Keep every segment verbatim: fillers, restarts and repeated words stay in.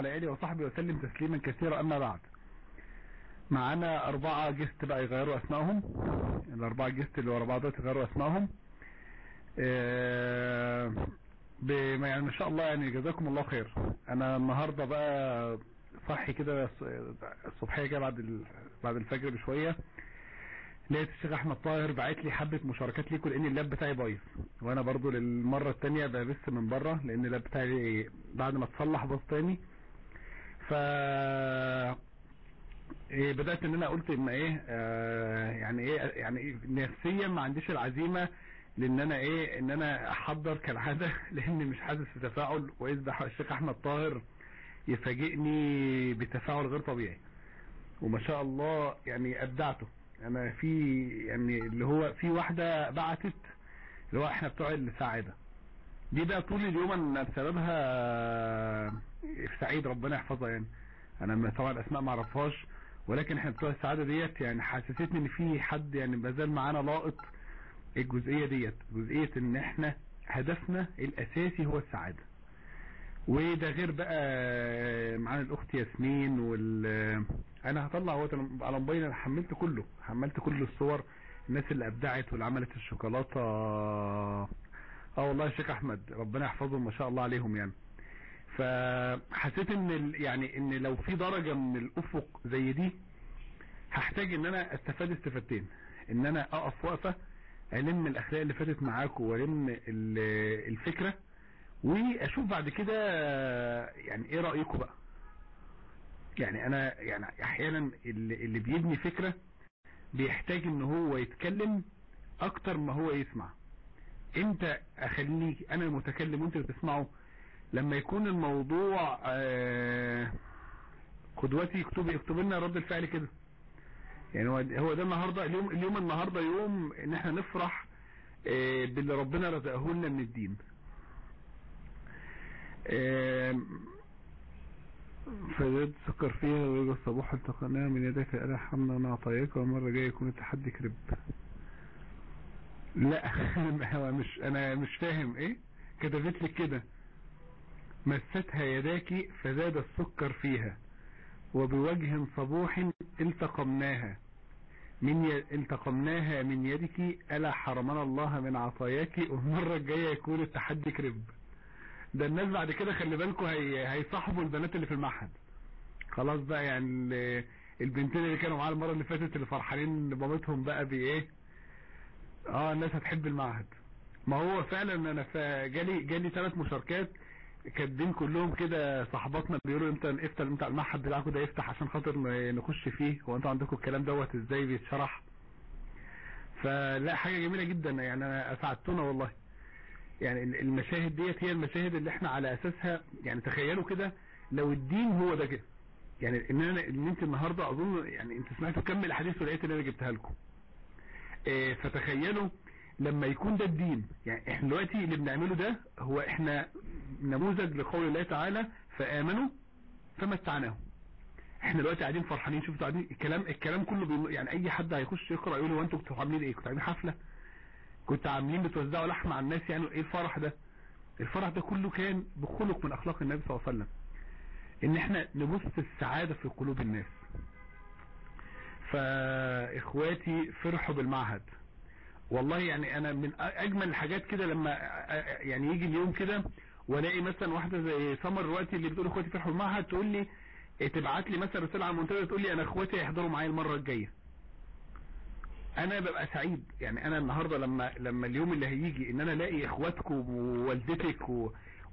وعلى آله وصحبه وسلم تسليما كثيرا. أما بعد، معانا أربعة جست بقى يغيروا أسمائهم. الأربعة جست اللي ورا بعض يغيروا أسمائهم. آه بما يعني ما شاء الله، يعني جزاكم الله خير. أنا النهاردة بقى صحي كده الصبحية كده بعد بعد الفجر بشوية، لقيت الشيخ احمد طاهر بعت لي حبه مشاركات ليكم لان اللاب بتاعي بايظ، وانا برضو للمره الثانيه ببث من بره لان اللاب بتاعي بعد ما اتصلح باظ تاني. ف إيه بدات ان انا قلت ان ايه آه يعني ايه يعني إيه نفسيا ما عنديش العزيمه لان انا ايه ان انا احضر كالعاده لاني مش حاسس بتفاعل، واذا الشيخ احمد طاهر يفاجئني بتفاعل غير طبيعي وما شاء الله يعني ابدعته. انا في يعني اللي هو في واحدة بعتت اللي هو احنا بتوع السعادة دي بقى طول اليوم انا بسببها في سعيد ربنا يحفظها. يعني انا طبعا الاسماء ما اعرفهاش، ولكن احنا بتوع السعادة ديت يعني حسستني ان في حد يعني بازال معانا لاقط الجزئية ديت، جزئية ان احنا هدفنا الاساسي هو السعادة. وده غير بقى معانا الاخت ياسمين وال انا هطلع هو على موبايلي، انا حملت كله حملت كل الصور، الناس اللي ابدعت واللي عملت الشوكولاته. اه والله يا شيخ احمد ربنا يحفظهم ما شاء الله عليهم. يعني فحسيت ان ال... يعني ان لو في درجه من الافق زي دي هحتاج ان انا استفاد استفادتين، ان انا اقف وقفه الم الاخلاق اللي فاتت معاكم والم الفكره، واشوف بعد كده يعني ايه رأيكم بقى. يعني انا يعني احيانا اللي, اللي بيبني فكرة بيحتاج ان هو يتكلم اكتر ما هو يسمع. امتى اخليه انا المتكلم وانت بتسمعه؟ لما يكون الموضوع آه قدوتي يكتب يكتب لنا رد الفعل كده. يعني هو ده النهاردة اليوم اليوم النهاردة يوم ان احنا نفرح آه باللي ربنا رزقه لنا من الدين. فزاد سكر فيها ويجي الصباح التقناها من يدك ألا حمنا نعطيك ومرة جاي يكون التحدي كرب. لا هو مش انا مش فاهم ايه كتبت لك كده. مستها يداك فزاد السكر فيها وبوجه صبوح التقمناها من ي... التقمناها من يدك ألا حرمنا الله من عطاياك والمرة الجاية يكون التحدي كرب. ده الناس بعد كده خلي بالكم هي... هيصاحبوا البنات اللي في المعهد خلاص بقى. يعني البنتين اللي كانوا معانا المرة اللي فاتت اللي فرحانين بمامتهم بقى بايه، اه الناس هتحب المعهد. ما هو فعلا انا جالي جالي ثلاث مشاركات كاتبين كلهم كده صاحباتنا بيقولوا امتى افتح امتى المعهد بتاعكم ده يفتح عشان خاطر نخش فيه، هو انتوا عندكم الكلام دوت ازاي بيتشرح؟ فلا حاجة جميلة جدا يعني انا اسعدتونا والله. يعني المشاهد ديت هي المشاهد اللي احنا على اساسها يعني تخيلوا كده لو الدين هو ده كده. يعني ان انا ان انت النهارده اظن يعني انت سمعتوا كم الاحاديث ولقيت اللي انا جبتها لكم. اه فتخيلوا لما يكون ده الدين. يعني احنا دلوقتي اللي بنعمله ده هو احنا نموذج لقول الله تعالى فآمنوا فمتعناهم. احنا دلوقتي قاعدين فرحانين، شفتوا قاعدين الكلام الكلام كله بي... يعني اي حد هيخش يقرا يقول هو انتوا كنتوا عاملين ايه؟ كنتوا عاملين حفله؟ كنتوا عاملين بتوزعوا لحمه على الناس؟ يعني ايه الفرح ده؟ الفرح ده كله كان بخلق من اخلاق النبي صلى الله عليه وسلم، ان احنا نبث السعادة في قلوب الناس. فاخواتي فرحوا بالمعهد والله. يعني انا من اجمل الحاجات كده لما يعني يجي اليوم كده والاقي مثلا واحدة زي سمر دلوقتي اللي بتقول اخواتي فرحوا بالمعهد تقول لي تبعت لي مثلا رسالة على المنتدى تقول لي انا اخواتي هيحضروا معايا المرة الجاية. انا ببقى سعيد. يعني انا النهاردة لما لما اليوم اللي هيجي ان انا الاقي اخواتكم ووالدتك و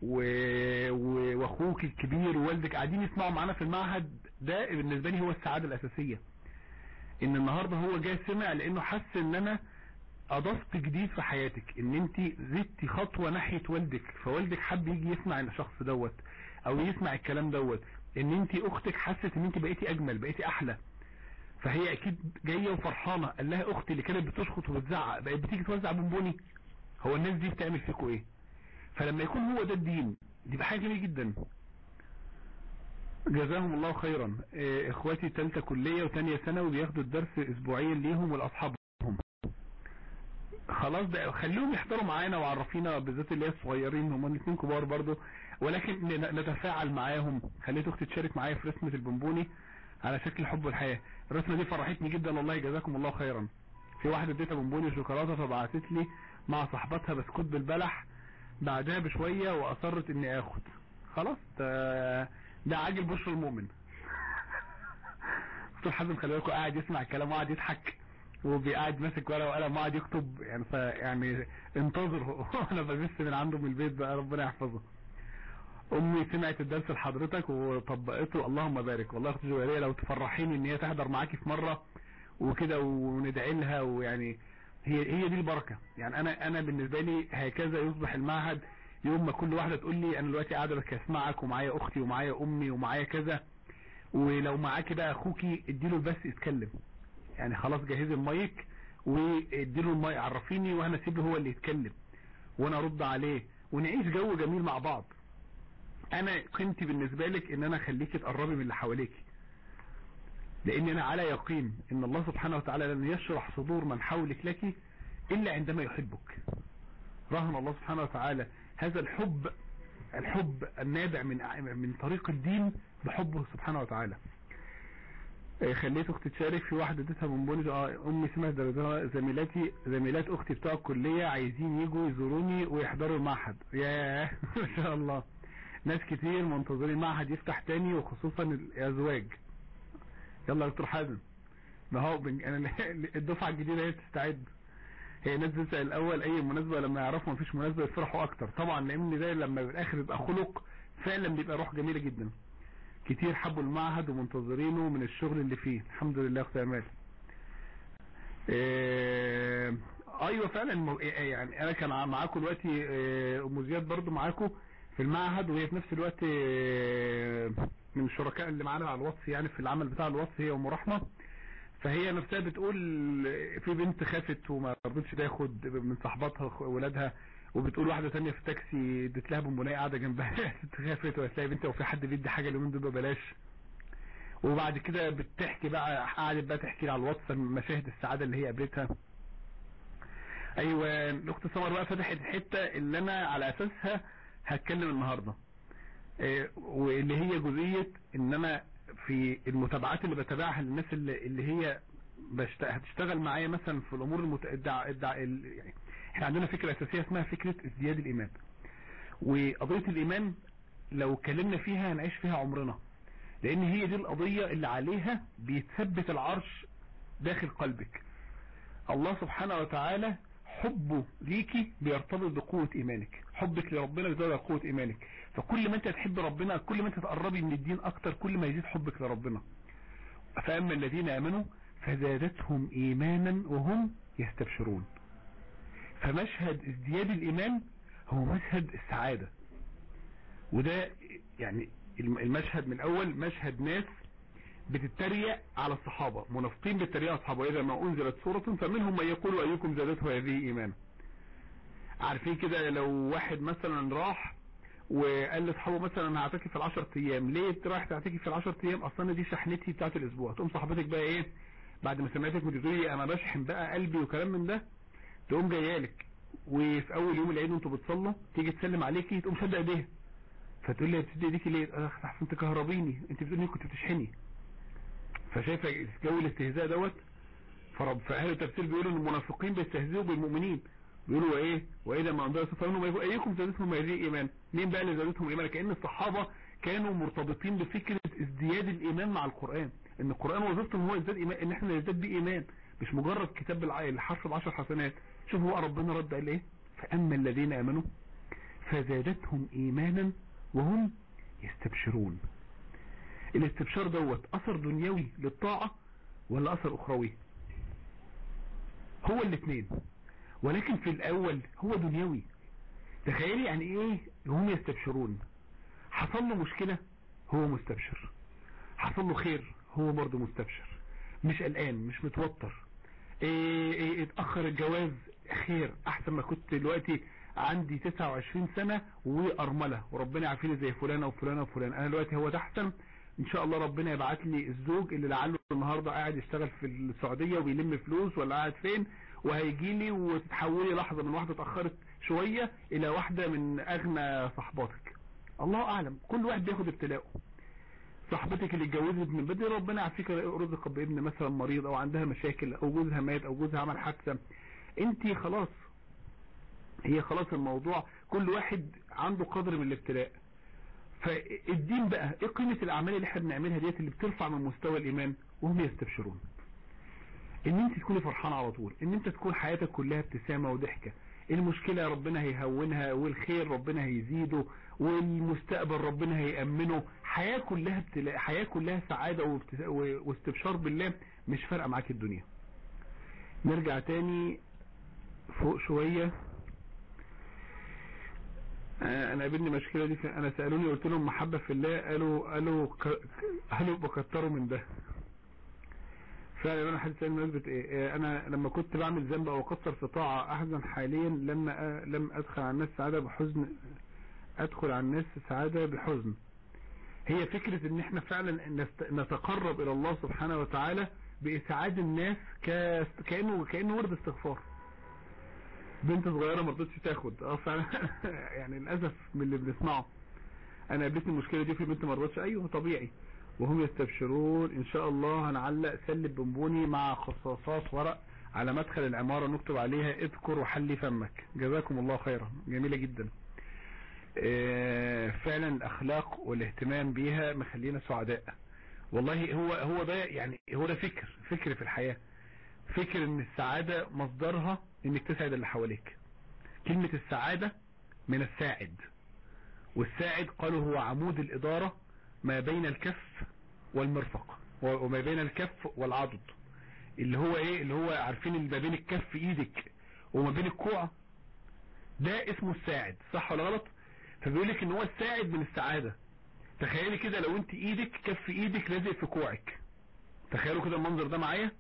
واخوك الكبير ووالدك قاعدين يسمعوا معانا في المعهد، ده بالنسبة لي هو السعادة الاساسية. ان النهاردة هو جاي سمع لانه حس ان انا اضفت جديد في حياتك، ان انت زدتي خطوة ناحية والدك، فوالدك حب يجي يسمع الشخص دوت او يسمع الكلام دوت. ان انت اختك حست ان انت بقيتي اجمل بقيتي احلى، فهي اكيد جاية وفرحانة. قال لها اختي اللي كانت بتشخط وبتزعق بقت بتيجي توزع بونبوني، هو الناس دي بتعمل فيكوا ايه؟ فلما يكون هو ده الدين دي بحاجة جميلة جدا. جزاهم الله خيرا. اه اخواتي تالتة كلية وتانية ثانوي بياخدوا الدرس اسبوعيا ليهم ولاصحابهم. خلاص ده خليهم يحضروا معانا وعرفينا، بالذات اللي هي الصغيرين، هم الاثنين كبار برضو، ولكن نتفاعل معاهم. خليت اختي تشارك معايا في رسمة البونبوني على شكل حب الحياة. الرسمة دي فرحتني جدا والله، جزاكم الله خيرا. في واحدة اديتها بونبوني شوكولاتة فبعتت لي مع صاحبتها بسكوت بالبلح بعدها بشوية واصرت اني اخد. خلاص ده, ده عاجل بشر المؤمن. دكتور حازم خلي بالكم قاعد يسمع الكلام وقاعد يضحك وبيقعد ماسك ورقه وقلم وقاعد يكتب يعني يعني انتظر. انا ببث من عنده من البيت بقى، ربنا يحفظه. امي سمعت الدرس لحضرتك وطبقته، اللهم بارك. والله اختي جويريه لو تفرحيني ان هي تحضر معاكي في مره وكده وندعي لها، ويعني هي هي دي البركه. يعني انا انا بالنسبه لي هكذا يصبح المعهد. يوم ما كل واحده تقول لي انا دلوقتي قاعده بسمعك ومعايا اختي ومعايا امي ومعايا كذا، ولو معاكي بقى اخوكي اديله بس يتكلم، يعني خلاص جهزي المايك واديله المايك عرفيني وانا اسيبه هو اللي يتكلم وانا ارد عليه ونعيش جو جميل مع بعض. انا قيمتي بالنسبه لك ان انا اخليكي تقربي من اللي حواليكي، لان انا على يقين ان الله سبحانه وتعالى لن يشرح صدور من حولك لك الا عندما يحبك. رهن الله سبحانه وتعالى هذا الحب، الحب النابع من من طريق الدين بحبه سبحانه وتعالى. خليت اختي تشارك. في واحده اديتها بونبوني، امي سمعت زميلاتي زميلات اختي بتوع الكليه عايزين يجوا يزوروني ويحضروا المعهد. ياه ما شاء الله، ناس كتير منتظرين المعهد يفتح تاني وخصوصا الازواج. يلا يا دكتور حازم، ما هو انا الدفعه الجديده هي تستعد. هي ناس تسال الاول اي مناسبه، لما يعرفوا مفيش مناسبه يفرحوا اكتر طبعا، لان ده لما بالاخر يبقى خلق فعلا بيبقى روح جميله جدا. كتير حبوا المعهد ومنتظرينه من الشغل اللي فيه. الحمد لله اختي امال. إيه ايوه فعلا، يعني انا كان معاكم دلوقتي ام زياد برضو معاكم في المعهد، وهي في نفس الوقت من الشركاء اللي معانا على الواتس يعني في العمل بتاع الواتس، هي ام رحمه. فهي نفسها بتقول في بنت خافت وما رضتش تاخد من صاحباتها ولادها، وبتقول واحده ثانيه في تاكسي اديت لها بونبونيه قاعده جنبها خافت وقالت لها يا بنتي هو في حد بيدي حاجه اليومين دول ببلاش. وبعد كده بتحكي بقى، قعدت بقى تحكي لي على الواتس مشاهد السعاده اللي هي قابلتها. ايوه الاخت سمر بقى فتحت الحته اللي انا على اساسها هتكلم النهارده، إيه واللي هي جزئيه ان انا في المتابعات اللي بتابعها للناس اللي, اللي هي هتشتغل معايا مثلا في الامور المتدع الدع... يعني احنا عندنا فكره اساسيه اسمها فكره ازدياد الايمان. وقضيه الايمان لو اتكلمنا فيها هنعيش فيها عمرنا، لان هي دي القضيه اللي عليها بيتثبت العرش داخل قلبك. الله سبحانه وتعالى حبه ليكي بيرتبط بقوه ايمانك، حبك لربنا بيزود قوه ايمانك. فكل ما انت تحب ربنا كل ما انت تقربي من الدين اكتر كل ما يزيد حبك لربنا. فاما الذين امنوا فزادتهم ايمانا وهم يستبشرون. فمشهد ازدياد الايمان هو مشهد السعادة، وده يعني المشهد من الاول مشهد ناس بتتريق على الصحابة، منافقين بالتريق على الصحابة. واذا ما انزلت سورة فمنهم من يقول ايكم زادته هذه ايمانا. عارفين كده لو واحد مثلا راح وقال لاصحابه مثلا انا هعتكف في العشر ايام، ليه رايح تعتكف في العشر ايام؟ اصلا دي شحنتي بتاعت الاسبوع. تقوم صاحبتك بقى ايه بعد ما سمعتك بتقولي انا بشحن بقى قلبي وكلام من ده، تقوم جايالك وفي اول يوم العيد وانتوا بتصلوا تيجي تسلم عليكي تقوم شد ايديها، فتقول لي بتدي ايديكي ليه؟ احسن تكهربيني، انت بتقولي كنت بتشحني. فشايفه جو الاستهزاء دوت. فرب فاهل التفسير بيقولوا ان المنافقين بيستهزئوا بالمؤمنين، بيقولوا ايه واذا ما انزلوا فانهم يقولوا ايكم زادتهم هذه ايمان. مين بقى اللي زادتهم ايمان؟ كأن الصحابه كانوا مرتبطين بفكره ازدياد الايمان مع القران، ان القران وظيفته هو ازداد ايمان، ان احنا نزداد بيه ايمان، مش مجرد كتاب الحرف بعشر حسنات. شوفوا بقى ربنا رد قال ايه؟ فاما الذين امنوا فزادتهم ايمانا وهم يستبشرون. الاستبشار دوت اثر دنيوي للطاعه ولا اثر اخروي؟ هو الاثنين، ولكن في الاول هو دنيوي. تخيلي يعني ايه هم يستبشرون؟ حصل له مشكلة هو مستبشر، حصل له خير هو برضه مستبشر، مش قلقان مش متوتر. ايه ايه اتأخر الجواز خير، احسن ما كنت دلوقتي عندي تسعة وعشرين سنة وارملة وربنا يعافيني زي فلانة وفلانة وفلان. انا دلوقتي هو ده احسن ان شاء الله ربنا يبعت لي الزوج اللي لعله النهارده قاعد يشتغل في السعوديه وبيلم فلوس ولا قاعد فين، وهيجي لي وتتحولي لحظه من واحده اتاخرت شويه الى واحده من اغنى صحباتك. الله اعلم، كل واحد بياخد ابتلاءه. صاحبتك اللي اتجوزت من بدري ربنا يعافيك رزق بابن مثلا مريض او عندها مشاكل او جوزها مات او جوزها عمل حادثه، انت خلاص هي خلاص الموضوع كل واحد عنده قدر من الابتلاء. فالدين بقى ايه قيمة الاعمال اللي احنا بنعملها ديت اللي بترفع من مستوى الايمان وهم يستبشرون؟ ان انت تكوني فرحانة على طول، ان انت تكون حياتك كلها ابتسامة وضحكة، المشكلة ربنا هيهونها والخير ربنا هيزيده والمستقبل ربنا هيأمنه، حياة كلها ابتلاء، حياة كلها سعادة واستبشار بالله، مش فارقة معاك الدنيا. نرجع تاني فوق شوية. انا قابلني مشكلة دي، انا سألوني قلت لهم محبة في الله، قالوا قالوا قالوا بكتروا من ده. فعلا انا حد سألني مناسبة ايه، انا لما كنت بعمل ذنب او اقصر في طاعة احزن حاليا لما لم ادخل على الناس سعادة بحزن، ادخل على الناس سعادة بحزن. هي فكرة ان احنا فعلا نتقرب الى الله سبحانه وتعالى باسعاد الناس كأنه كأنه ورد استغفار. بنت صغيرة ما رضتش تاخد اه فعلا يعني للاسف من اللي بنسمعه. انا قابلتني المشكلة دي في بنت ما رضتش، ايوه طبيعي. وهم يستبشرون ان شاء الله هنعلق سلب بونبوني مع خصاصات ورق على مدخل العمارة نكتب عليها اذكر وحلي فمك. جزاكم الله خيرا، جميلة جدا. اه فعلا الاخلاق والاهتمام بيها مخلينا سعداء. والله هو هو ده يعني هو ده فكر فكر في الحياة، فكر ان السعادة مصدرها انك تسعد اللي حواليك. كلمة السعادة من الساعد، والساعد قالوا هو عمود الإدارة ما بين الكف والمرفق وما بين الكف والعضد، اللي هو ايه اللي هو عارفين اللي ما بين الكف ايدك وما بين الكوع، ده اسمه الساعد، صح ولا غلط؟ فبيقول لك ان هو الساعد من السعادة. تخيلي كده لو انت ايدك كف ايدك لازق في كوعك، تخيلوا كده المنظر ده معايا.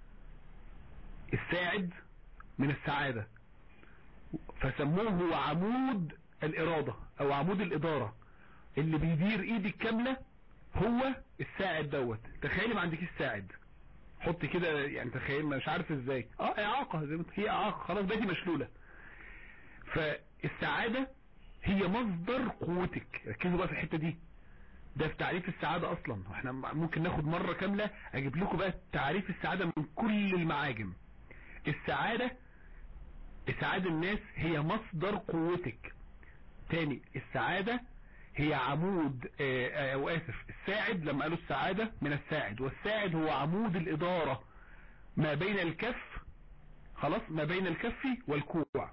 الساعد من السعادة، فسموه هو عمود الإرادة او عمود الإدارة، اللي بيدير ايدك كاملة هو الساعد دوت. تخيلي ما عندكيش ساعد، حط كده يعني تخيل مش عارف ازاي اه اعاقة زي ما هي اعاقة خلاص بقيتي مشلولة. فالسعادة هي مصدر قوتك، ركزوا بقى في الحتة دي، ده في تعريف السعادة اصلا. واحنا ممكن ناخد مرة كاملة اجيب لكم بقى تعريف السعادة من كل المعاجم. السعادة اسعاد الناس هي مصدر قوتك. تاني، السعادة هي عمود او اسف الساعد، لما قالوا السعادة من الساعد، والساعد هو عمود الادارة ما بين الكف، خلاص ما بين الكف والكوع،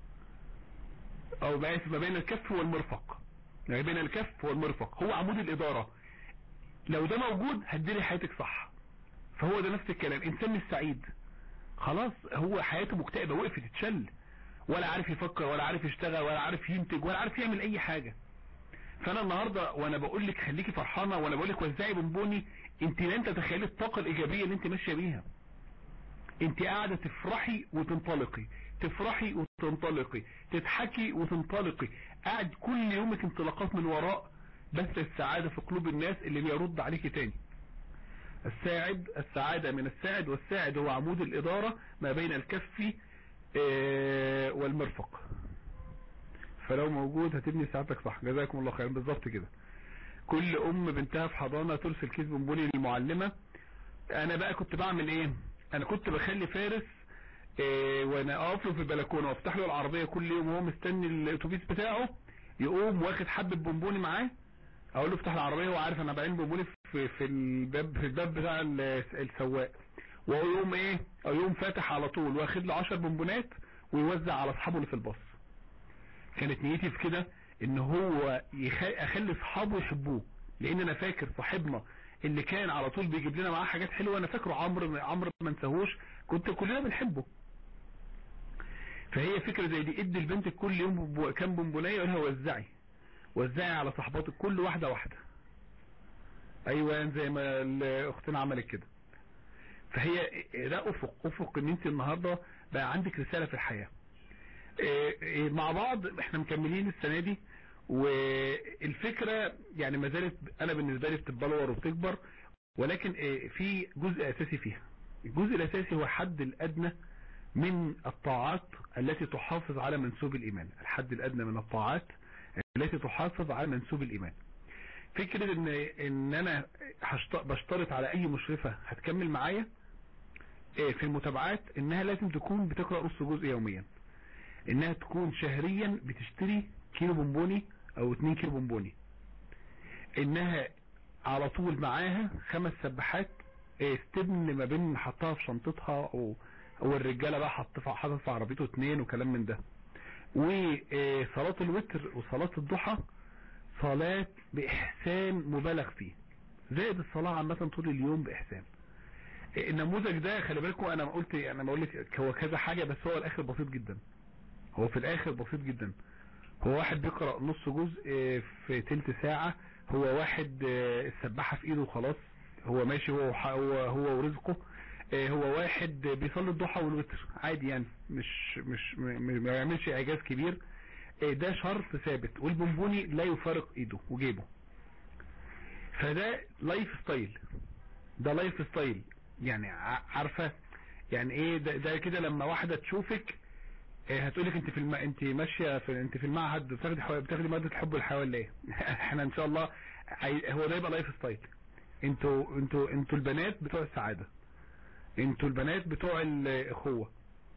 او ما بين الكف والمرفق، ما بين الكف والمرفق هو عمود الادارة. لو ده موجود هتديري حياتك صح. فهو ده نفس الكلام، انسان مش سعيد خلاص هو حياته مكتئبة، وقفت تتشل، ولا عارف يفكر ولا عارف يشتغل ولا عارف ينتج ولا عارف يعمل اي حاجة. فانا النهاردة وانا بقول لك خليكي فرحانة وانا بقول لك وزعي بونبوني، انت لا انت تخيلي الطاقة الايجابية اللي انت ماشية بيها. انت قاعدة تفرحي وتنطلقي، تفرحي وتنطلقي، تضحكي وتنطلقي، قاعد كل يومك انطلاقات من وراء بث السعادة في قلوب الناس اللي بيرد عليكي تاني. الساعد السعادة من الساعد، والساعد هو عمود الإدارة ما بين الكف والمرفق. فلو موجود هتبني سعادتك صح. جزاكم الله خير. بالظبط كده. كل ام بنتها في حضانة ترسل كيس بونبوني للمعلمة. انا بقى كنت بعمل ايه؟ انا كنت بخلي فارس إيه وانا اقف له في البلكونه وافتح له العربيه كل يوم وهو مستني الاتوبيس بتاعه، يقوم واخد حبه بونبوني معاه، اقول له افتح العربيه وعارف انا بعين بونبوني في في الباب في الباب بتاع السواق، ويقوم ايه يقوم فاتح على طول واخد له عشر بونبونات ويوزع على اصحابه اللي في الباص. كانت نيتي في كده ان هو اخلي اصحابه يحبوه، لان انا فاكر صاحبنا اللي كان على طول بيجيب لنا معاه حاجات حلوه، انا فاكره عمرو عمرو ما انساهوش، كنت كلنا بنحبه. فهي فكره زي دي، ادي لبنتك كل يوم كام بونبونيه وقولها وزعي وزعي على صحباتك كل واحده واحده. ايوه زي ما اختنا عملت كده. فهي ده افق افق ان انت النهارده بقى عندك رساله في الحياه. مع بعض احنا مكملين السنه دي، والفكرة يعني ما زالت انا بالنسبة لي بتتبلور وبتكبر، ولكن في جزء اساسي فيها. الجزء الاساسي هو الحد الادنى من الطاعات التي تحافظ على منسوب الايمان، الحد الادنى من الطاعات التي تحافظ على منسوب الايمان. فكرة ان ان انا بشترط على اي مشرفة هتكمل معايا في المتابعات انها لازم تكون بتقرأ نص جزء يوميا، انها تكون شهريا بتشتري كيلو بونبوني او اتنين كيلو بونبوني، انها على طول معاها خمس سباحات استبن ما بين حطها في شنطتها، او او الرجاله بقى حطها حاطط في عربيته اتنين وكلام من ده. وصلاة الوتر وصلاة الضحى صلاة باحسان مبالغ فيه، زائد الصلاة عامة طول اليوم باحسان. النموذج ده خلي بالكم انا ما قلت انا ما قلت هو كذا حاجة، بس هو الاخر بسيط جدا، هو في الاخر بسيط جدا. هو واحد بيقرأ نص جزء في تلت ساعة، هو واحد السباحة في ايده وخلاص هو ماشي، هو هو هو ورزقه. هو واحد بيصلي الضحى والوتر عادي، يعني مش مش ما يعملش اعجاز كبير. ده شرط ثابت، والبونبوني لا يفارق ايده وجيبه. فده لايف ستايل، ده لايف ستايل يعني عارفة يعني ايه ده, ده كده لما واحدة تشوفك هتقولك انت في الم... انت ماشيه في انت في المعهد بتاخدي حو... بتاخدي ماده حب الحيوان ليه؟ احنا ان شاء الله هو ده يبقى لايف ستايل. انتوا انتوا انتوا البنات بتوع السعاده، انتوا البنات بتوع الاخوه.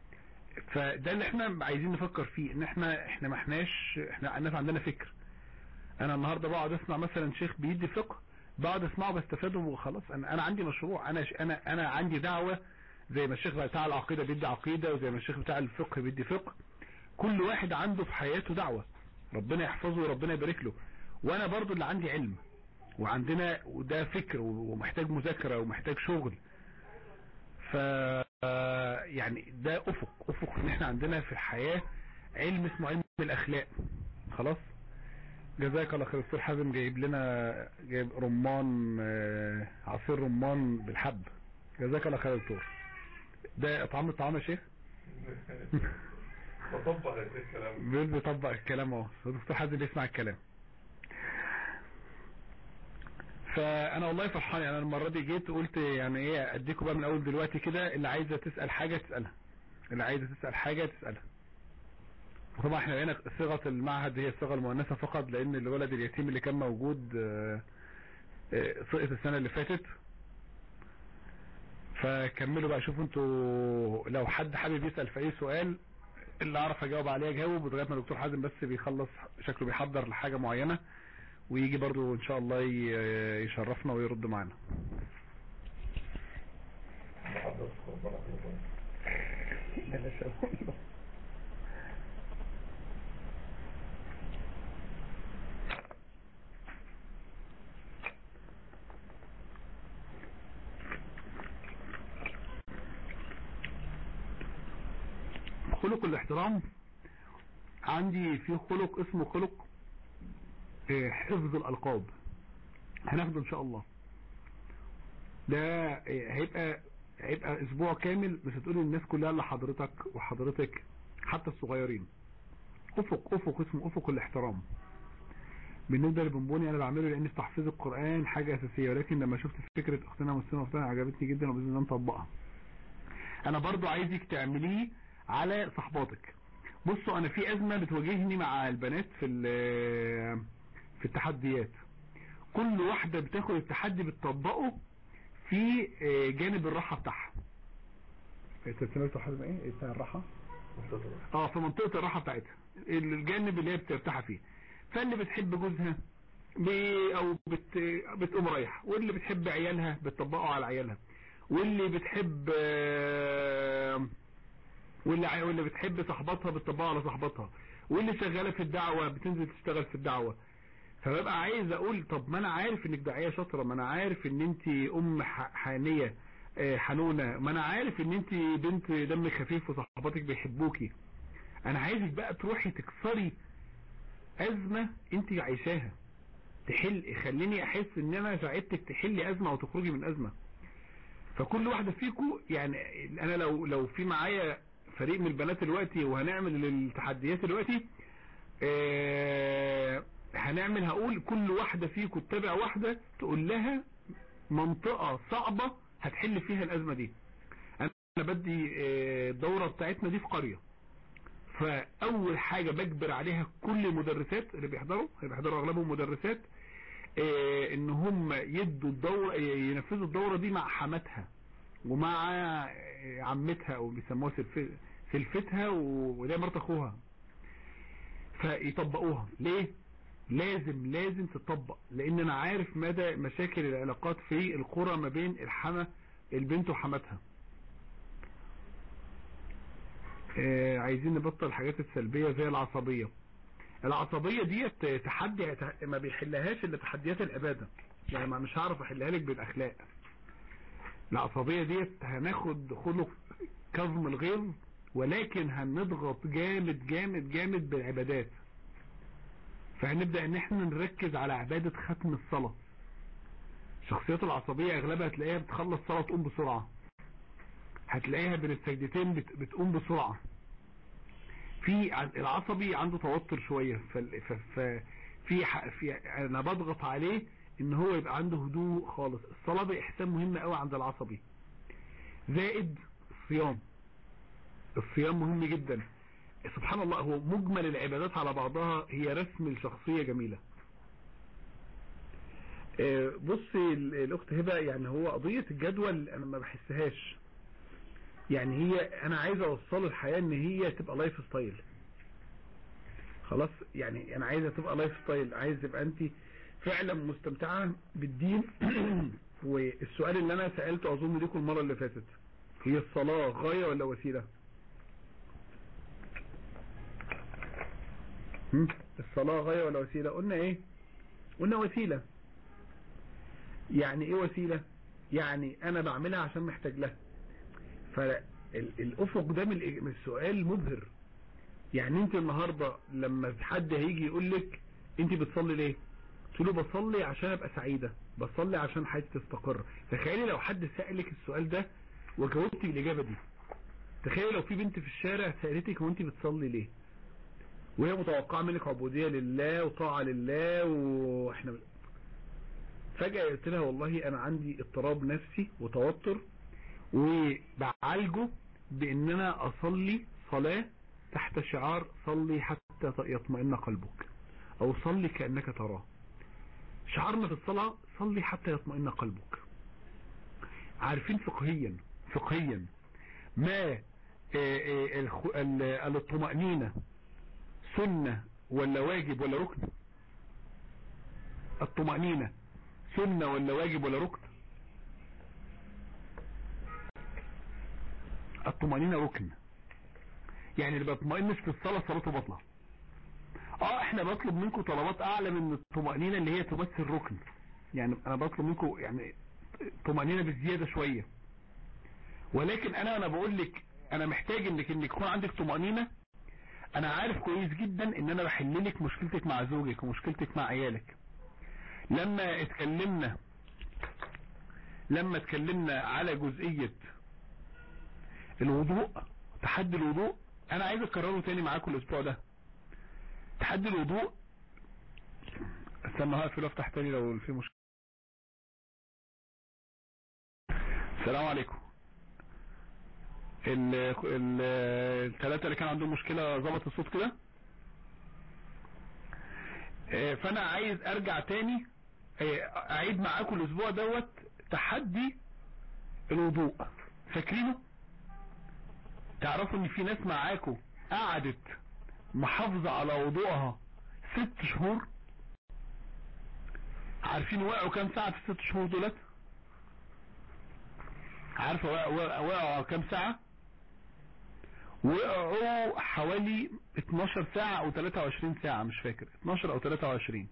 فده اللي احنا عايزين نفكر فيه، ان احنا احنا ما احناش احنا الناس عندنا فكر. انا النهارده بقعد اسمع مثلا شيخ بيدي فقه، بقعد اسمعه بستفاده وخلاص. انا انا عندي مشروع، انا انا انا عندي دعوه، زي ما الشيخ بتاع العقيدة بيدي عقيدة، وزي ما الشيخ بتاع الفقه بيدي فقه. كل واحد عنده في حياته دعوة، ربنا يحفظه وربنا يبارك له. وانا برضو اللي عندي علم وعندنا وده فكر ومحتاج مذاكرة ومحتاج شغل. ف يعني ده افق افق ان احنا عندنا في الحياة علم اسمه علم الاخلاق. خلاص جزاك الله خير. الدكتور حازم جايب لنا جايب رمان، عصير رمان بالحب. جزاك الله خير يا دكتور. ده طعم الطعام يا شيخ. بطبق الكلام، بيقول بيطبق الكلام اهو، الدكتور حازم بيسمع الكلام. فانا والله فرحان، يعني انا المره دي جيت قلت يعني ايه اديكم بقى من اول دلوقتي كده، اللي عايزه تسال حاجه تسالها، اللي عايزه تسال حاجه تسالها. وطبعا احنا هنا صيغه المعهد هي الصيغه المؤنثه فقط، لان الولد اليتيم اللي كان موجود سقط السنه اللي فاتت. فكملوا بقى، شوفوا انتوا لو حد حابب يسال في اي سؤال اللي اعرف اجاوب عليه اجاوب، لغايه ما الدكتور حازم بس بيخلص شكله بيحضر لحاجه معينه، ويجي برضو ان شاء الله يشرفنا ويرد معنا. خلق الاحترام عندي في خلق اسمه خلق حفظ الألقاب، هناخده ان شاء الله. ده هيبقى هيبقى اسبوع كامل، مش هتقولي الناس كلها الا حضرتك وحضرتك حتى الصغيرين. افق افق اسمه افق الاحترام. بالنسبه للبونبوني انا بعمله لان في تحفيظ القران حاجه اساسيه، ولكن لما شفت فكره اختنا مسلمه وفتاه عجبتني جدا، وباذن الله نطبقها. انا برضو عايزك تعمليه على صحباتك. بصوا انا في ازمه بتواجهني مع البنات في في التحديات. كل واحده بتاخد التحدي بتطبقه في جانب الراحه بتاعها. سمعتوا حاجه ايه بتاع الراحه؟ اه في منطقه الراحه بتاعتها، الجانب اللي هي بترتاح فيه. فاللي بتحب جوزها بي او بت بتقوم رايحه، واللي بتحب عيالها بتطبقه على عيالها، واللي بتحب واللي واللي بتحب صاحباتها بتطبقه على صاحباتها، واللي شغاله في الدعوه بتنزل تشتغل في الدعوه. فببقى عايز اقول طب ما انا عارف انك داعيه شاطره، ما انا عارف ان انت ام حانيه حنونه، ما انا عارف ان انت بنت دم خفيف وصحباتك بيحبوكي. انا عايزك بقى تروحي تكسري ازمه انت عايشاها، تحل خليني احس ان انا ساعدتك تحلي ازمه وتخرجي من ازمه. فكل واحده فيكم يعني انا لو لو في معايا فريق من البنات دلوقتي وهنعمل التحديات دلوقتي، اه هنعمل هقول كل واحدة فيكم تتابع واحدة تقول لها منطقة صعبة هتحل فيها الازمة دي. انا بدي الدورة بتاعتنا دي في قرية، فاول حاجة بجبر عليها كل المدرسات اللي بيحضروا اللي بيحضروا اغلبهم مدرسات ان هم يدوا الدورة ينفذوا الدورة دي مع حماتها ومع عمتها او بيسموها سلفتها وده مرت اخوها، فيطبقوها. ليه؟ لازم لازم تطبق، لان انا عارف مدى مشاكل العلاقات في القرى ما بين الحما البنت وحماتها. آه عايزين نبطل الحاجات السلبية زي العصبية. العصبية دي تحدي ما بيحلهاش الا تحديات العبادة، يعني ما مش هعرف احلها لك بالاخلاق. العصبية دي هناخد خلق كظم الغيظ، ولكن هنضغط جامد جامد جامد بالعبادات. فهنبدأ ان احنا نركز على عبادة ختم الصلاة. الشخصيات العصبية اغلبها هتلاقيها بتخلص صلاة تقوم بسرعة، هتلاقيها بين السجدتين بتقوم بسرعة. في العصبي عنده توتر شوية، ففي في انا بضغط عليه ان هو يبقى عنده هدوء خالص. الصلاة دي احسان مهم قوي عند العصبي، زائد الصيام. الصيام مهم جدا. سبحان الله، هو مجمل العبادات على بعضها هي رسم الشخصية جميلة. بصي الاخت هبة، يعني هو قضية الجدول انا ما بحسهاش، يعني هي انا عايز اوصل الحياة ان هي تبقى لايف ستايل. خلاص، يعني انا عايزة تبقى لايف ستايل، عايز تبقى انت فعلا مستمتعة بالدين. والسؤال اللي انا سألته اظن ليكم المرة اللي فاتت، هي الصلاة غاية ولا وسيلة؟ الصلاة غاية ولا وسيلة؟ قلنا ايه؟ قلنا وسيلة. يعني ايه وسيلة؟ يعني انا بعملها عشان محتاج لها. فالافق ده من السؤال مبهر. يعني انت النهاردة لما حد هيجي يقول لك انت بتصلي ليه؟ تقول له بصلي عشان ابقى سعيدة، بصلي عشان حياتي تستقر. تخيلي لو حد سألك السؤال ده وجاوبتي بالاجابة دي. تخيلي لو في بنت في الشارع سألتك وانت بتصلي ليه، وهي متوقعة منك عبودية لله وطاعة لله، واحنا فجأة قلت لها والله انا عندي اضطراب نفسي وتوتر وبعالجه بان انا اصلي صلاة تحت شعار صلي حتى يطمئن قلبك، او صلي كأنك تراه. شعارنا في الصلاة صلي حتى يطمئن قلبك. عارفين فقهيا فقهيا ما الطمأنينة سنة ولا واجب ولا ركن؟ الطمأنينة سنة ولا واجب ولا ركن؟ الطمأنينة ركن. يعني اللي بيطمئنش في الصلاة صلاته باطلة. اه احنا بطلب منكم طلبات اعلى من الطمأنينة اللي هي تمثل ركن. يعني انا بطلب منكم يعني طمأنينة بزيادة شوية، ولكن انا انا بقول لك انا محتاج انك انك يكون عندك طمأنينة. انا عارف كويس جدا ان انا بحل لك مشكلتك مع زوجك ومشكلتك مع عيالك. لما اتكلمنا لما اتكلمنا على جزئية الوضوء، تحدي الوضوء، انا عايز اكرره تاني معاكم الاسبوع ده. تحدي الوضوء، استنى هقفل وافتح تاني لو في مشكلة. السلام عليكم. الثلاثة اللي كان عندهم مشكلة ظبط الصوت كده. فانا عايز ارجع تاني اعيد معاكم الاسبوع دوت تحدي الوضوء. فاكرينه؟ تعرفوا ان في ناس معاكم قعدت محافظة على وضوءها ست شهور. عارفين وقعوا كام ساعة في الست شهور دولت؟ عارفة وقعوا كام ساعة؟ وقعوا حوالي اتناشر ساعة او تلاتة وعشرين ساعة، مش فاكر، اتناشر او تلاتة وعشرين.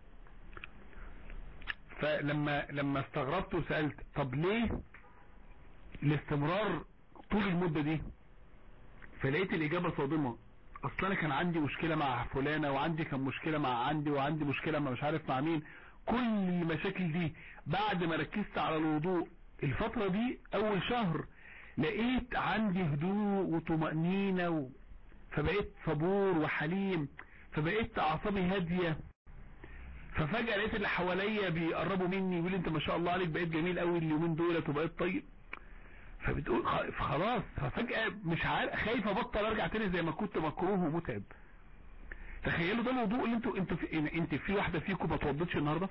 فلما لما استغربت وسألت طب ليه الاستمرار طول المدة دي، فلقيت الاجابة صادمة. اصلا انا كان عندي مشكلة مع فلانة، وعندي كان مشكلة مع عندي وعندي مشكلة مع مش عارف مع مين. كل المشاكل دي بعد ما ركزت على الوضوء الفترة دي اول شهر لقيت عندي هدوء وطمأنينة و... فبقيت صبور وحليم، فبقيت اعصابي هادية. ففجأة لقيت اللي حواليا بيقربوا مني يقول انت ما شاء الله عليك بقيت جميل قوي اليومين دولت وبقيت طيب. فبتقول خلاص، ففجأة مش عارف، خايف ابطل ارجع تاني زي ما كنت مكروه ومتعب. تخيلوا ده الوضوء اللي انتوا انتوا في انت في واحدة فيكم ما توضتش النهارده؟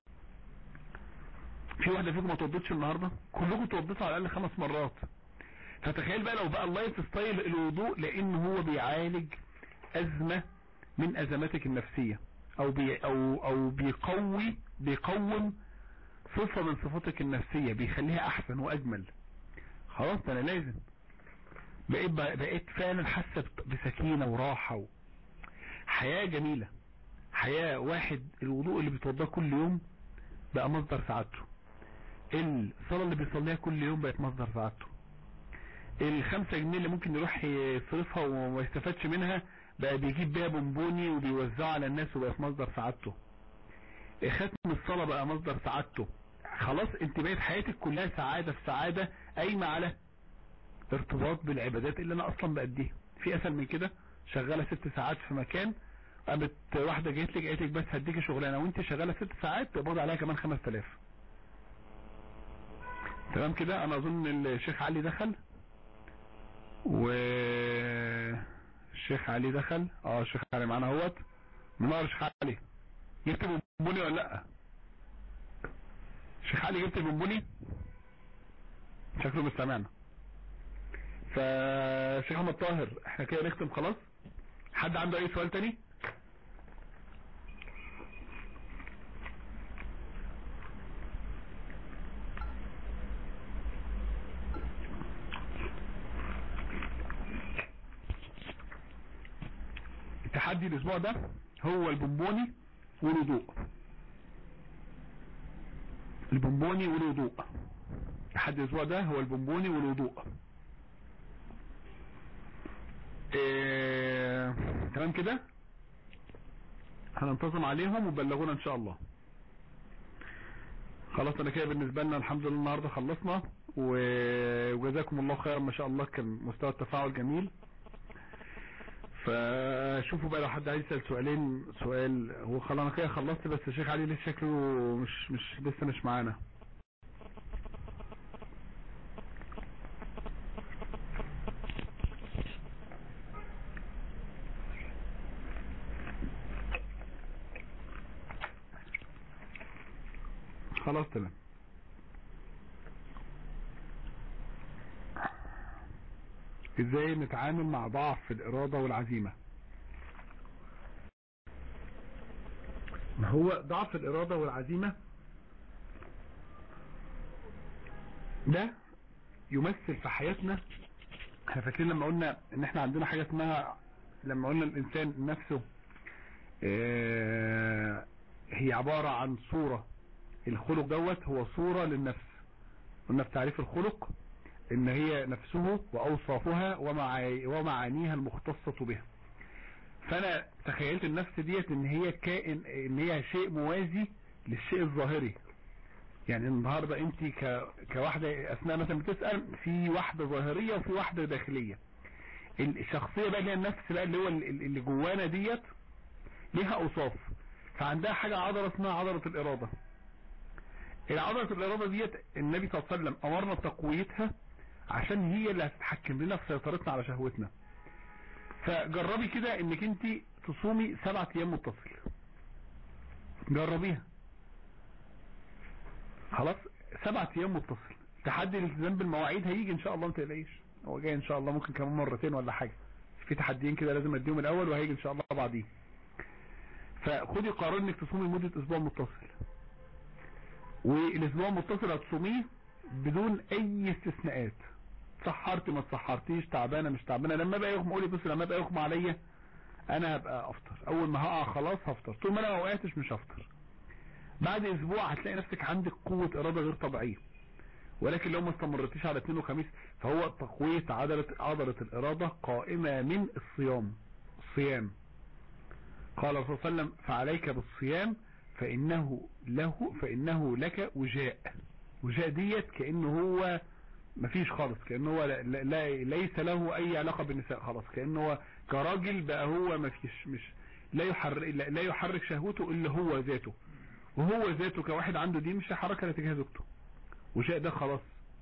في واحدة فيكم ما توضتش النهارده؟ كلكم توضتوا على الاقل خمس مرات. فتخيل بقى لو بقى اللايف ستايل الوضوء، لان هو بيعالج ازمة من ازماتك النفسية، او بي او او بيقوي بيقوم صفة من صفاتك النفسية، بيخليها احسن واجمل. خلاص انا لازم بقيت بقيت فعلا حاسة بسكينة وراحة و... حياة جميلة، حياة. واحد الوضوء اللي بيتوضاه كل يوم بقى مصدر سعادته، الصلاة اللي بيصليها كل يوم بقت مصدر سعادته، الخمسة جنيه اللي ممكن يروح يصرفها وما يستفادش منها بقى بيجيب بيها بونبوني وبيوزعها على الناس وبقت مصدر سعادته، ختم الصلاة بقى مصدر سعادته. خلاص انت بقيت حياتك كلها سعادة في سعادة، قايمة على ارتباط بالعبادات اللي انا اصلا بأديها. في اسهل من كده؟ شغالة ست ساعات في مكان، قامت واحدة جيت لك قالت لك بس هديكي شغلانة وانت شغالة ست ساعات تقبض عليها كمان خمس تلاف. تمام كده؟ انا اظن الشيخ علي دخل، و الشيخ علي دخل. اه الشيخ علي معانا اهوت. منور الشيخ علي. جبت بونبوني ولا لا؟ الشيخ علي جبت بونبوني؟ شكله مش سامعنا. فالشيخ احمد طاهر احنا كده نختم خلاص. حد عنده اي سؤال تاني؟ التحدي الاسبوع ده هو البونبوني والوضوء. البونبوني والوضوء. التحدي الاسبوع ده هو البونبوني والوضوء. إيه... تمام كده؟ هننتظم عليهم وبلغونا ان شاء الله. خلاص انا كده بالنسبة لنا الحمد لله النهاردة خلصنا، وجزاكم الله خيرا ما شاء الله، كان مستوى التفاعل جميل. فشوفوا بقى لو حد عايز يسأل سؤالين. سؤال هو خلاص انا كده خلصت، بس الشيخ علي لسه شكله مش مش لسه مش معانا. خلاص تمام. ازاي نتعامل مع ضعف الارادة والعزيمة؟ ما هو ضعف الارادة والعزيمة ده يمثل في حياتنا. احنا فاكرين لما قلنا ان احنا عندنا حاجة اسمها، لما قلنا الانسان نفسه اه هي عبارة عن صورة. الخلق دوت هو صورة للنفس. قلنا في تعريف الخلق ان هي نفسه واوصافها ومعانيها المختصة بها. فانا تخيلت النفس ديت ان هي كائن، ان هي شيء موازي للشيء الظاهري. يعني النهاردة انت كواحدة اثناء مثلا بتسأل، في واحدة ظاهرية وفي واحدة داخلية. الشخصية بقى اللي هي النفس بقى اللي هو اللي جوانا ديت ليها اوصاف. فعندها حاجة عضلة اسمها عضلة الارادة. العضلة الارادة ديت النبي صلى الله عليه وسلم امرنا بتقويتها عشان هي اللي هتتحكم لنا في سيطرتنا على شهوتنا. فجربي كده انك انت تصومي سبعة ايام متصل. جربيها. خلاص سبعة ايام متصل. تحدي الالتزام بالمواعيد هيجي ان شاء الله، ما تقلقيش. هو جاي ان شاء الله، ممكن كمان مرتين ولا حاجة. في تحديين كده لازم اديهم الاول وهيجي ان شاء الله بعدين. فخدي قرار انك تصومي لمدة اسبوع متصل. والاسبوع المتصل هتصوميه بدون اي استثناءات. سحرتي ما تسحرتيش، تعبانه مش تعبانه، لما بقى يغمى قولي بص لما بقى يغمى عليا انا هبقى افطر. اول ما هقع خلاص هفطر. طول ما انا ما وقعتش مش هفطر. بعد اسبوع هتلاقي نفسك عندك قوة ارادة غير طبيعية. ولكن لو ما استمرتيش على اثنين وخميس، فهو تقوية عضلة عضلة الارادة قائمة من الصيام. الصيام قال الرسول صلى الله عليه وسلم فعليك بالصيام فانه له فانه لك وجاء. وجاء ديت كأنه هو مفيش خالص، كأنه هو لا لا ليس له اي علاقة بالنساء خلاص، كأنه هو كراجل بقى هو مفيش، مش لا يحرك لا يحرك شهوته الا هو ذاته. وهو ذاته كواحد عنده دين مش هيحرك تجاه زوجته وشيء ده خلاص.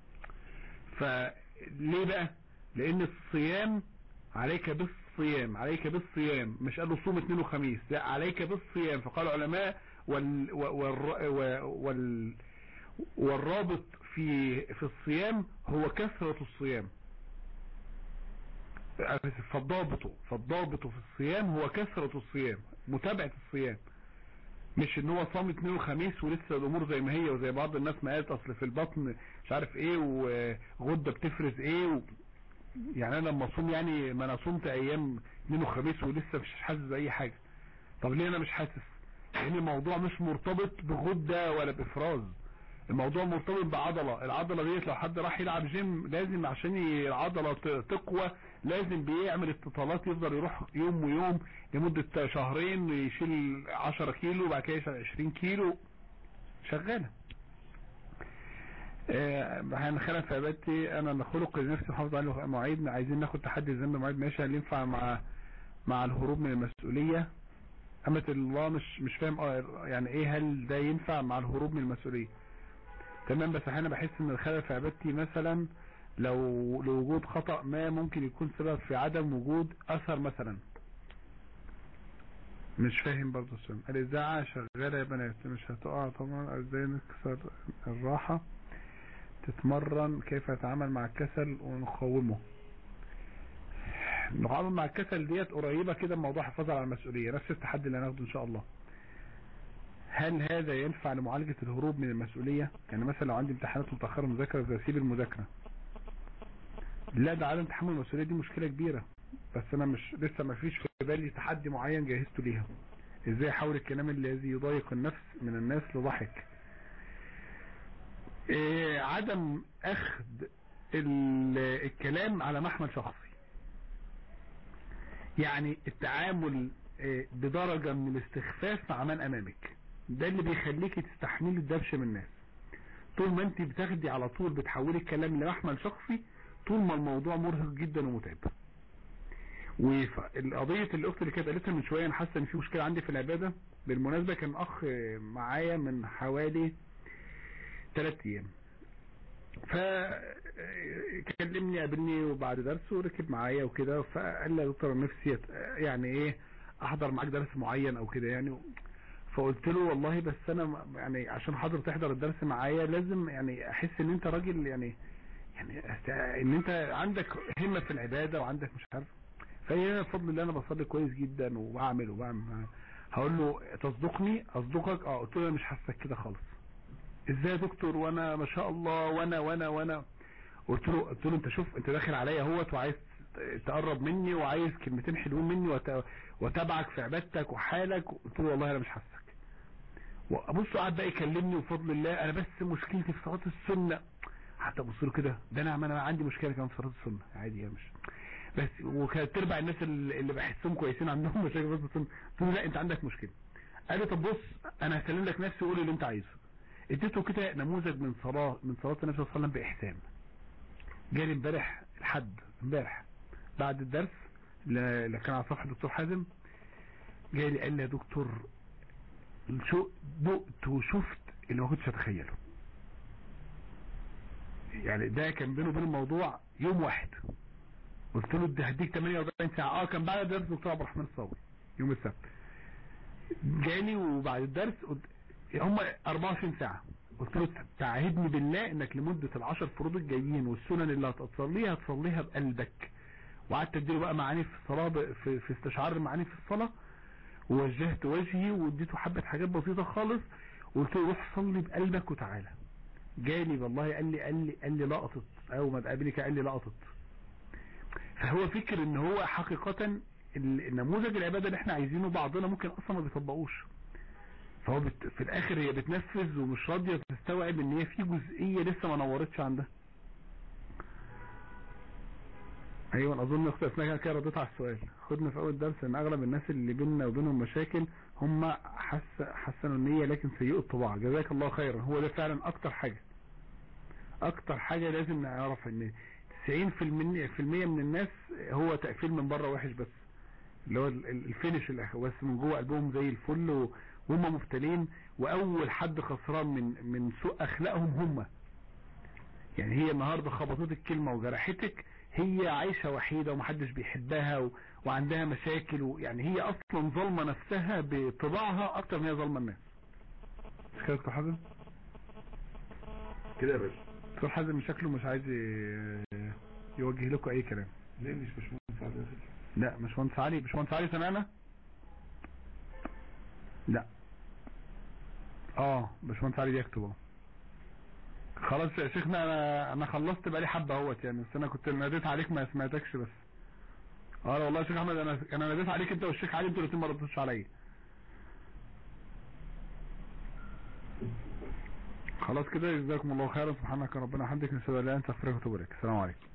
فليه بقى؟ لان الصيام عليك بالصيام عليك بالصيام مش قالوا صوم اثنين وخميس، لا عليك بالصيام. فقال العلماء وال وال وال والرابط في في الصيام هو كثرة الصيام. فالضابط فالضابط في الصيام هو كثرة الصيام، متابعة الصيام، مش ان هو صام اثنين وخميس ولسه الامور زي ما هي، وزي بعض الناس ما قالت اصل في البطن مش عارف ايه وغدة بتفرز ايه و... يعني انا لما اصوم يعني ما انا صمت ايام اثنين وخميس ولسه مش حاسس باي حاجة. طب ليه انا مش حاسس؟ لان الموضوع مش مرتبط بغدة ولا بافراز، الموضوع مرتبط بعضلة. العضلة ديت لو حد راح يلعب جيم لازم عشان العضلة تقوى لازم بيعمل استطالات، يفضل يروح يوم ويوم لمدة شهرين يشيل عشرة كيلو وبعد كده يشيل عشرين كيلو، شغالة. هنخلق في عبادتي انا نخلق لنفسي محافظ على مواعيد، عايزين ناخد تحدي الذنب مواعيد، ماشي. هل ينفع مع مع الهروب من المسؤولية؟ أمة الله مش مش فاهم يعني ايه هل ده ينفع مع الهروب من المسؤولية؟ تمام. بس انا بحس ان الخلل في عبادتي مثلا لو لوجود خطأ ما ممكن يكون سبب في عدم وجود اثر مثلا. مش فاهم برضه السؤال. الاذاعه شغاله يا بنات مش هتقع طبعا. ازاي نكسر الراحه؟ تتمرن كيف نتعامل مع الكسل ونقاومه. نتعامل مع الكسل ديت قريبه كده موضوع حفاظ على المسؤوليه، نفس التحدي اللي هناخده ان شاء الله. هل هذا ينفع لمعالجة الهروب من المسؤولية؟ يعني مثلا لو عندي امتحانات متأخرة مذاكرة زي اسيب المذاكرة. لا ده عدم تحمل المسؤولية دي مشكلة كبيرة، بس انا مش لسه ما فيش في بالي تحدي معين جهزته ليها. ازاي احول الكلام الذي يضايق النفس من الناس لضحك؟ إيه عدم اخذ الكلام على محمل شخصي، يعني التعامل إيه بدرجة من الاستخفاف مع من امامك، ده اللي بيخليك تستحملي الدبش من الناس. طول ما انت بتاخدي على طول بتحولي الكلام لمحمل شخصي، طول ما الموضوع مرهق جدا ومتعب. والقضية الاخت اللي كانت قالتها من شوية، انا حاسه ان في مشكلة عندي في العبادة. بالمناسبة كان اخ معايا من حوالي ثلاث ايام، فكلمني قابلني وبعد درس وركب معايا وكده، فقال لي يا دكتور نفسي يعني ايه احضر معاك درس معين او كده يعني. فقلت له والله بس انا يعني عشان حاضر تحضر الدرس معايا لازم يعني احس ان انت راجل يعني يعني ان انت عندك همة في العبادة وعندك مش عارف. فهي بفضل الله انا بصلي كويس جدا وبعمل وبعمل. هقول له تصدقني اصدقك؟ اه. قلت له انا مش حاسك كده خالص. ازاي يا دكتور وانا ما شاء الله وانا وانا وانا قلت له قلت له انت شوف انت داخل عليا اهوت وعايز تقرب مني وعايز كلمتين حلوين مني وتابعك في عبادتك وحالك. قلت له والله انا مش حاسك. وابص قاعد بقى يكلمني وبفضل الله انا بس مشكلتي في صلاه السنه. حتى ابص له كده ده انا انا عندي مشكله كمان في صلاه السنه عادي يعني مش بس. وكانت تربع الناس اللي بحسهم كويسين عندهم مشاكل في السنه. قلت له لا انت عندك مشكله. قال لي طب بص انا هكلم لك نفسي وقول اللي انت عايزه. اديته كده نموذج من صلاه من صلاه النبي صلى الله عليه وسلم باحسان. جالي امبارح الحد امبارح بعد الدرس اللي كان على صفحه الدكتور حازم، جالي قال لي يا دكتور شو دقت وشفت اللي ما كنتش اتخيله. يعني ده كان بينه وبين الموضوع يوم واحد. قلت له ده هديك ثمانية وأربعين ساعه. اه كان بعد درس دكتور عبد الرحمن الصاوي يوم السبت. جالي وبعد الدرس هم أربعة وعشرين ساعه. قلت له تعهدني بالله انك لمده العشر فروض الجايين والسنن اللي هتصليها هتصليها بقلبك. وقعدت اديله بقى معاني في الصلاه في, في استشعار المعاني في الصلاه، ووجهت وجهي واديته حبه حاجات بسيطه خالص وقلت له روح صلي بقلبك وتعالى. جالي والله قال لي قال لي قال لي لقطت او ما تقابلك قال لي لقطت. فهو فكر ان هو حقيقة النموذج العبادة اللي احنا عايزينه بعضنا ممكن اصلا ما بيطبقوش. فهو بت... في الاخر هي بتنفذ ومش راضية تستوعب ان هي في جزئية لسه ما نورتش عندها. ايوه اظن اختي اسمها كده رديت على السؤال. خدنا في اول درس ان اغلب الناس اللي بيننا وبينهم مشاكل هم حس... حسنوا النية لكن سيئوا الطباع. جزاك الله خيرا. هو ده فعلا اكتر حاجة اكتر حاجة لازم نعرف ان تسعين في المية من الناس هو تقفيل من بره وحش بس، اللي هو الفينش الاخر، بس من جوه قلبهم زي الفل وهم مبتلين، واول حد خسران من من سوء اخلاقهم هم. يعني هي النهارده خبطتك كلمه وجرحتك، هي عايشه وحيده ومحدش بيحبها و... وعندها مشاكل، ويعني هي اصلا ظالمه نفسها بطباعها اكتر من هي ظالمه الناس. مش كده يا دكتور حازم؟ كده يا باشا. دكتور حازم شكله مش عايز ي- يوجه لكم اي كلام. ليه مش باشمهندس علي يا فكرة؟ لا مش مهندس علي، مش مهندس علي سمعنا؟ لا اه مش مهندس علي بيكتب اهو. خلاص يا شيخنا، انا انا خلصت بقالي حبه اهوت يعني، بس انا كنت ناديت عليك ما سمعتكش بس. اه والله يا شيخ احمد، انا انا ناديت عليك انت والشيخ علي، انتوا الاثنين ما ردتوش عليا. خلاص كده، جزاكم الله خيرا، سبحانك ربنا وبحمدك، نشهد ان لا اله الا انت، استغفرك واتوب اليك. السلام عليكم.